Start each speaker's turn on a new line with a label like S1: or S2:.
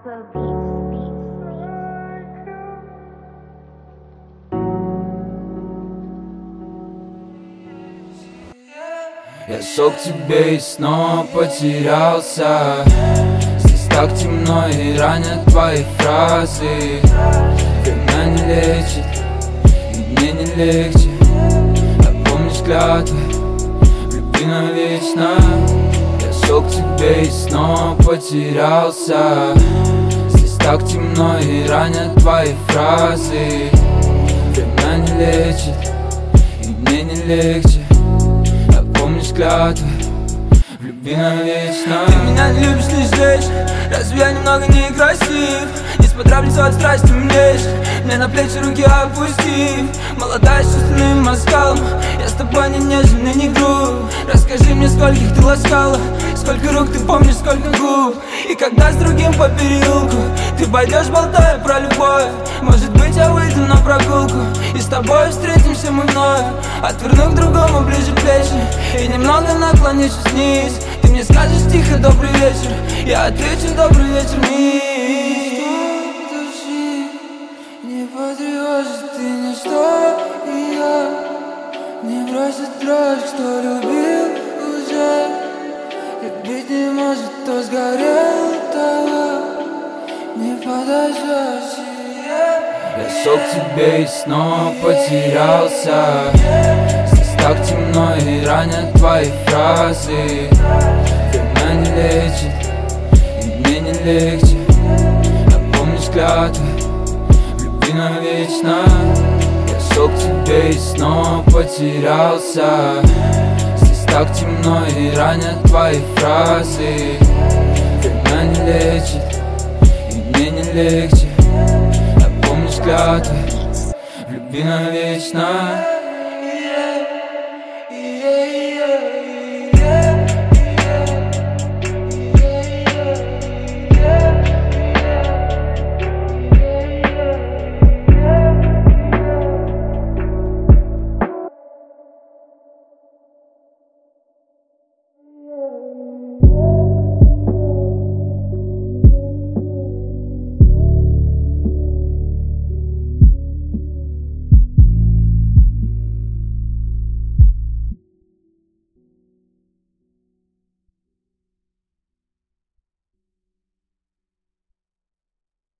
S1: Afro beats.
S2: Я шел к тебе и снова потерялся. Здесь так темно и ранят твои фразы. Время не лечит, и мне не легче. Напомнишь клятвы, в любви навечно. Я шел к тебе и снова потерялся. Здесь так темно и ранят твои фразы. Время не лечит, и мне не легче. Помнишь клятвы, в любви навечно.
S3: Ты меня не любишь лишь здесь. Разве я немного некрасив? Несмотря в лицо от страсти млеешь. Мне на плечи руки опустив. Молодая с чувственным мозгом. Я с тобой не нежен и не груб. Расскажи мне, скольких ты ласкала. Сколько рук ты помнишь, сколько губ. И когда с другим по переулку ты пойдешь, болтая про любовь. Может быть, я выйду на прогулку и с тобой встретимся мы вновь. Отверну к другому ближе плечи и немного наклонюсь вниз. Ты мне скажешь тихо добрый вечер, я отвечу добрый вечер, мисс. Не потревожит ты ничто, и я не бросит дрожь, кто любил уже. Любить не может, кто сгорел, того не подожжешь.
S2: Я шел к тебе и снова потерялся. Здесь так темно и ранят твои фразы. Время не лечит, и мне не легче. Напомнишь клятвы, в любви навечно. Я шел к тебе и снова потерялся. Здесь так темно и ранят твои фразы. Время не лечит, и мне не легче. Помнишь клятвы, в любви навечно.